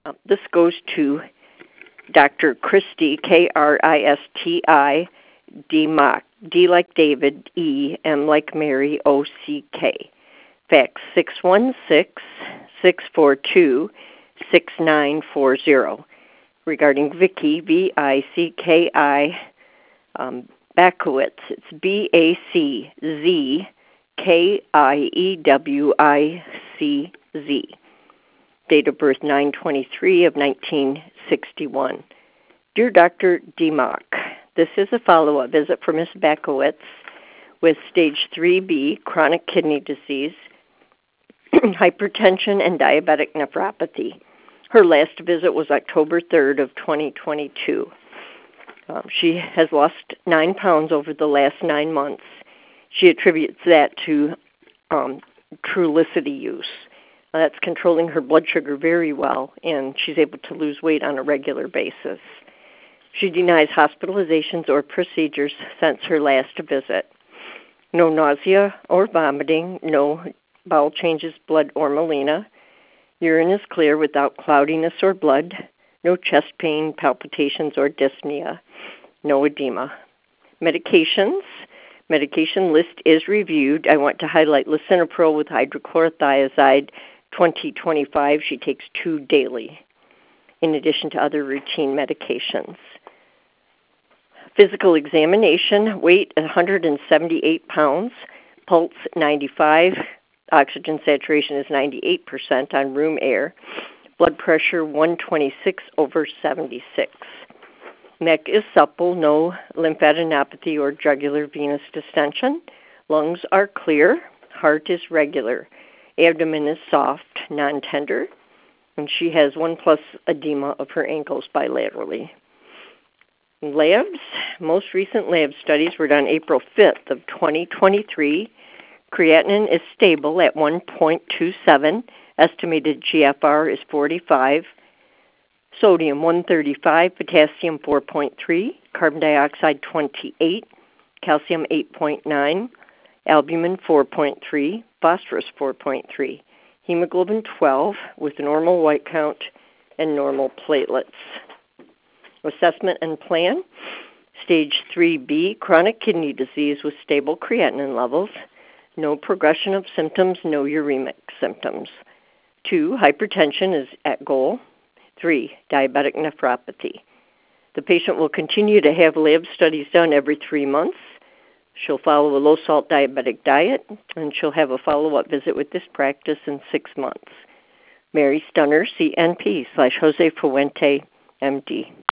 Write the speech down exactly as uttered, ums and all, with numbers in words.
Um, this goes to Doctor Kristi, K R I S T I, D Mock, D like David, E, M like Mary, O C K. Fax six one six, six four two, six nine four zero. Regarding Vicki, V I C K I, um, Backowitz, it's B A C Z K I E W I C Z. Date of birth nine twenty-three of nineteen sixty-one. Dear Doctor DeMock, this is a follow-up visit for Miss Backowitz with stage three B, chronic kidney disease, hypertension, and diabetic nephropathy. Her last visit was October third of twenty twenty-two. Um, she has lost nine pounds over the last nine months. She attributes that to um, Trulicity use. Uh, that's controlling her blood sugar very well, and she's able to lose weight on a regular basis. She denies hospitalizations or procedures since her last visit. No nausea or vomiting, no bowel changes, blood or melena. Urine is clear without cloudiness or blood. No chest pain, palpitations, or dyspnea. No edema. Medications. Medication list is reviewed. I want to highlight lisinopril with hydrochlorothiazide twenty twenty-five. She takes two daily, in addition to other routine medications. Physical examination, weight one hundred seventy-eight pounds, pulse ninety-five, oxygen saturation is ninety-eight percent on room air, blood pressure one twenty-six over seventy-six. Neck is supple, no lymphadenopathy or jugular venous distension. Lungs are clear, heart is regular. Abdomen is soft, non-tender, and she has one plus edema of her ankles bilaterally. Labs, most recent lab studies were done April fifth of twenty twenty-three. Creatinine is stable at one point two seven. Estimated G F R is forty-five. Sodium one thirty-five, potassium four point three, carbon dioxide twenty-eight, calcium eight point nine, albumin four point three, phosphorus four point three, hemoglobin twelve with normal white count and normal platelets. Assessment and plan. Stage three B, chronic kidney disease with stable creatinine levels. No progression of symptoms, no uremic symptoms. Two, hypertension is at goal. Three, diabetic nephropathy. The patient will continue to have lab studies done every three months. She'll follow a low-salt diabetic diet, and she'll have a follow-up visit with this practice in six months. Mary Stunner, C N P, slash Jose Fuente, M D.